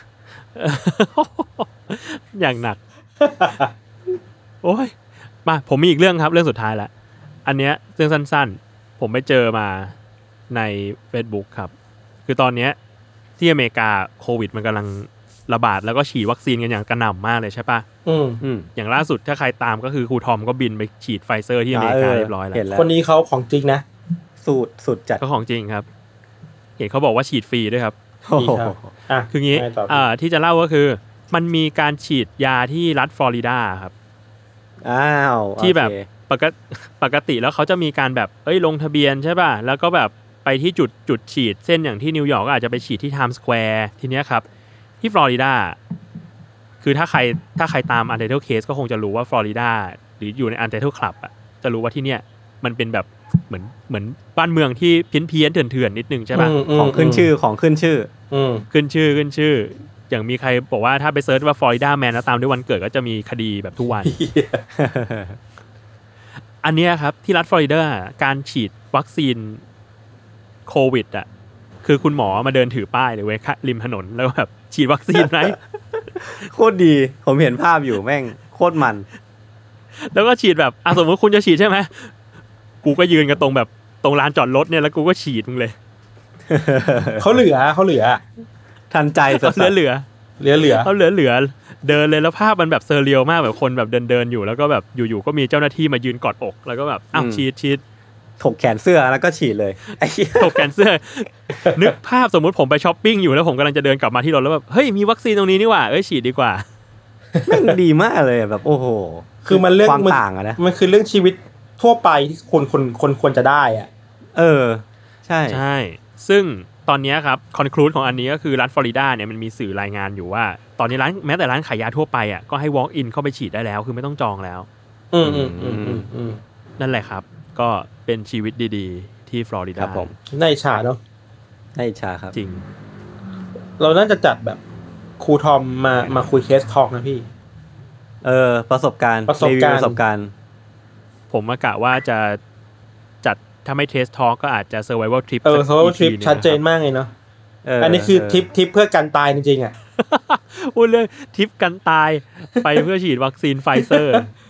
F: อย่างหนัก โอ้ยมาผมมีอีกเรื่องครับเรื่องสุดท้ายละอันเนี้ยเรื่องสั้นๆผมไปเจอมาใน Facebook ครับคือตอนเนี้ยที่อเมริกาโควิดมันกำลังระบาดแล้วก็ฉีดวัคซีนกันอย่างกระหน่ำมากเลยใช่ปะ
E: อืม
F: อืมอย่างล่าสุดถ้าใครตามก็คือครูทอมก็บินไปฉีดไฟเซอร์ที่อเมริกาเรียบร้อยแล้ว
E: คนนี้เขาของจริงนะ
D: สูตรสุดจัด
F: ก็ของจริงครับเห็นเขาบอกว่าฉีดฟรีด้วยครับ
E: นี่ครับอ่ะ
F: คืองี้อ่าที่จะเล่าก็คือมันมีการฉีดยาที่รัฐฟลอริดาครับ
D: อ้าว
F: ที่แบบปกติปกติแล้วเขาจะมีการแบบเอ้ยลงทะเบียนใช่ป่ะแล้วก็แบบไปที่จุดจุดฉีดเส้นอย่างที่นิวยอร์กก็อาจจะไปฉีดที่ไทม์สแควร์ทีเนี้ยครับที่ฟลอริดาคือถ้าใครถ้าใครตาม Untitled Case ก็คงจะรู้ว่าฟลอริดาหรืออยู่ใน Untitled Club อ่ะจะรู้ว่าที่เนี้ยมันเป็นแบบเหมือนเหมือนบ้านเมืองที่เพี้ยนๆเถื่อนๆนิดนึงใช่ป่ะ
D: ของขึ้นชื่อของขึ้นชื่อ
F: ขึ้นชื่อขึ้นชื่ออย่างมีใครบอกว่าถ้าไปเซิร์ชว่าฟลอริดาแมนแล้วตามด้วยวันเกิดก็จะมีคดีแบบทุกวัน อันเนี้ยครับที่รัฐฟลอริดาการฉีดวัคซีนโควิดอ่ะคือคุณหมอมาเดินถือป้ายเลยเว้ยริมถนนแล้วแบบฉีดวัคซีนไหม
D: โคตรดีผมเห็นภาพอยู่แม่งโคตรมัน
F: แล้วก็ฉีดแบบอ่ะสมมติคุณจะฉีดใช่ไหมกูก็ยืนกันตรงแบบตรงลานจอดรถเนี่ยแล้วกูก็ฉีดมึงเลย
E: เขาเหลือเขาเหลือ
D: ทันใจ
F: สุดๆเหลือ
E: เหลือเหลือ
F: เขาเหลือเหลือเดินเลยแล้วภาพมันแบบเซอร์เรียลมากแบบคนแบบเดินเดินอยู่แล้วก็แบบอยู่ๆก็มีเจ้าหน้าที่มายืนกอดอกแล้วก็แบบอ้าวฉีดฉีด
D: ถกแขนเสื้อแล้วก็ฉีดเลย
F: ถกแขนเสื้อนึกภาพสมมุติผมไปช้อปปิ้งอยู่แล้วผมกำลังจะเดินกลับมาที่รถแล้วแบบเฮ้ยมีวัคซีนตรงนี้นี่หว่าเอ้ยฉีดดีกว่า
D: แม่งดีมากเลยแบบโอ้โห
E: คือมันเรื่อง
D: ความต่างอะนะ
E: มันคือเรื่องชีวิตทั่วไปที่คนคนคนควรจะได้อ่ะ
D: เออใช่
F: ใช่ซึ่งตอนนี้ครับคอนคลูดของอันนี้ก็คือรัฐฟลอริดาเนี่ยมันมีสื่อรายงานอยู่ว่าตอนนี้ร้านแม้แต่ร้านขายยาทั่วไปอ่ะก็ให้ walk in เข้าไปฉีดได้แล้วคือไม่ต้องจองแล้ว
E: อืมอืมอืมอืม
F: นั่นแหละครับก็เป็นชีวิตดีๆที่ฟลอริดา
D: ครับผม
E: น่าอิจฉาเนาะ
D: น่าอิจฉาครับ
F: จริง
E: เราน่าจะจัดแบบครูทอมมามาคุยเคสทอล์กนะพี่
D: เออประสบการณ์
E: ประสบการณ์
D: ประสบการณ์
F: ผมกะว่าจะจัดถ้าไม่เทสทอล์กก็อาจจะ survival trip
E: เออ survival trip ชัดเจนมากเลยเนาะอันนี้คือทริปทริปเพื่อการตายจริงๆอ่ะ
F: พูดเรื่องทริปกันตายไปเพื่อฉีดวัคซีนไฟเซอร์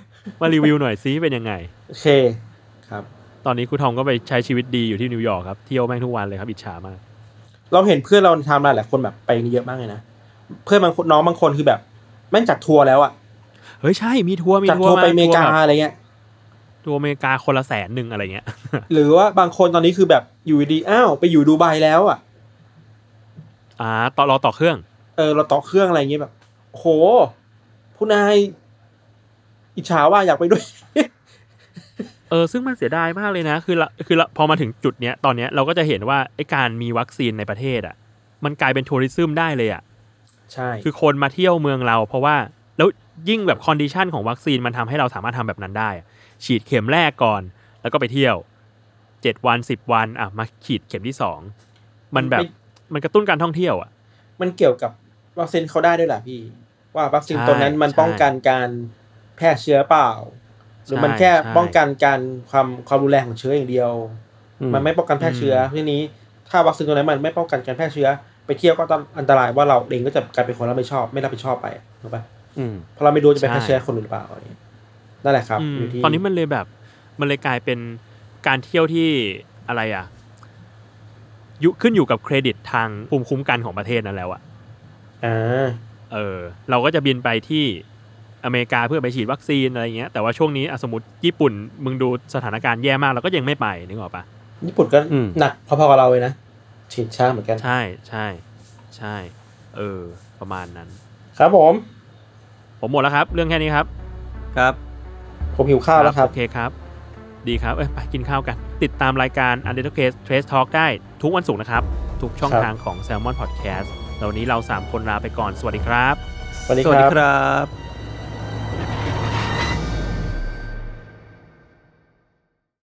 F: มารีวิวหน่อยซิเป็นยังไง
E: โอเคครับ
F: ตอนนี้ครูทอมก็ไปใช้ชีวิตดีอยู่ที่นิวยอร์กครับเที่ยวแม่งทุกวันเลยครับอิจฉามาก
E: เราเห็นเพื่อนเราทำหลายๆคนแบบไปเยอะมากเลยนะเพื่อนบางคนน้องบางคนคือแบบแม่งจัดทัวร์แล้วอ่ะ
F: เฮ้ยใช่มีทัวร์มี
E: ทัวร์ไปอเมริกาอะไรเงี้ย
F: ทัวร์อเมริกาคนละแสนนึงอะไรเงี้ย
E: หรือว่าบางคนตอนนี้คือแบบอยู่ดีอ้าวไปอยู่ดูไบแล้วอ่ะ
F: อ่าต่อรอต่อเครื่อง
E: เออเราต่อเครื่องอะไรเงี้ยแบบโหผู้นายอิจฉาว่าอยากไปด้วย
F: เออซึ่งมันเสียดายมากเลยนะคือละคือละพอมาถึงจุดเนี้ยตอนเนี้ยเราก็จะเห็นว่าไอ้การมีวัคซีนในประเทศอ่ะมันกลายเป็นทัวริซึมได้เลยอ่ะ
E: ใช่
F: คือคนมาเที่ยวเมืองเราเพราะว่าแล้วยิ่งแบบคอนดิชันของวัคซีนมันทำให้เราสามารถทำแบบนั้นได้ฉีดเข็มแรกก่อนแล้วก็ไปเที่ยวเจ็ดวันสิบวันอ่ะมาฉีดเข็มที่สองมันแบบมันกระตุ้นการท่องเที่ยวอ่ะ
E: มันเกี่ยวกับวัคซีนเขาได้ด้วยแหละพี่ว่าวัคซีนตัวนั้นมันป้องกันการแพร่เชื้อเปล่าหรือมันแค่ป้องกันการความความรุนแรงของเชื้ออย่างเดียวมันไม่ป้องกันแพร่เชื้อทีนี้ถ้าวัคซีนตัวนั้นมันไม่ป้องกันการแพร่เชื้อไปเที่ยวก็ต้องอันตรายว่าเราเองก็จะกลายเป็นคนรับผิดชอบไม่รับผิดชอบไปถูกป่ะเพราะเราไม่รู้จะไปแพร่เชื้อคนอื่นหรือเปล่านั่นแหละครับ
F: ตอนนี้มันเลยแบบมันเลยกลายเป็นการเที่ยวที่อะไรอ่ะยุขึ้นอยู่กับเครดิตทางภูมิคุ้มกันของประเทศนั้นแล้วอ่ะ
E: อ่า
F: เออเราก็จะบินไปที่อเมริกาเพื่อไปฉีดวัคซีนอะไรเงี้ยแต่ว่าช่วงนี้สมมติญี่ปุ่นมึงดูสถานการณ์แย่มากเราก็ยังไม่ไปนึกออกปะ
E: ญี่ปุ่นก็หนักพอๆกับเราเลยนะฉีดช้าเหมือนกัน
F: ใช่ใช่ใช่เออประมาณนั้น
E: ครับผม
F: ผมหมดแล้วครับเรื่องแค่นี้ครับ
D: ครับ
E: ผมหิวข้าวแล้วครับ
F: โอเคครับดีครับเอ้ยไปกินข้าวกันติดตามรายการ Untitled Case Trace Talk ได้ทุกวันศุกร์นะครับทุกช่องทางของ Salmon Podcast แล้ววันนี้เราสามคนลาไปก่อนสวัสดีครับ
E: สวัสดีครับ